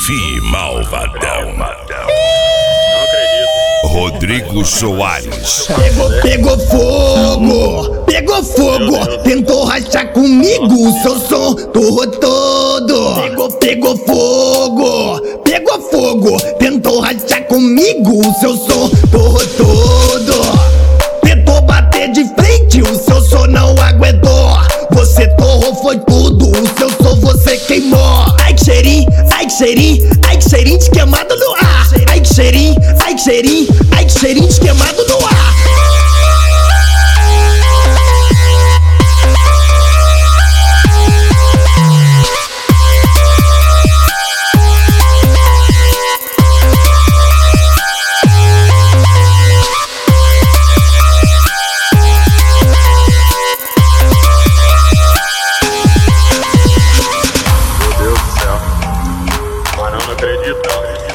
Luffy Malvadão. Não acredito. Rodrigo Soares. Pegou fogo, tentou rachar comigo, seu som torrou todo. Pegou fogo, tentou rachar comigo, seu som torrou todo. Tentou bater de frente, o seu som não aguentou. Você torrou, foi tudo, o seu som você queimou. Ai que cheirinho de queimado no ar. Ai que cheirinho de queimado no ar. Meu Deus do céu. Mas não acredito não.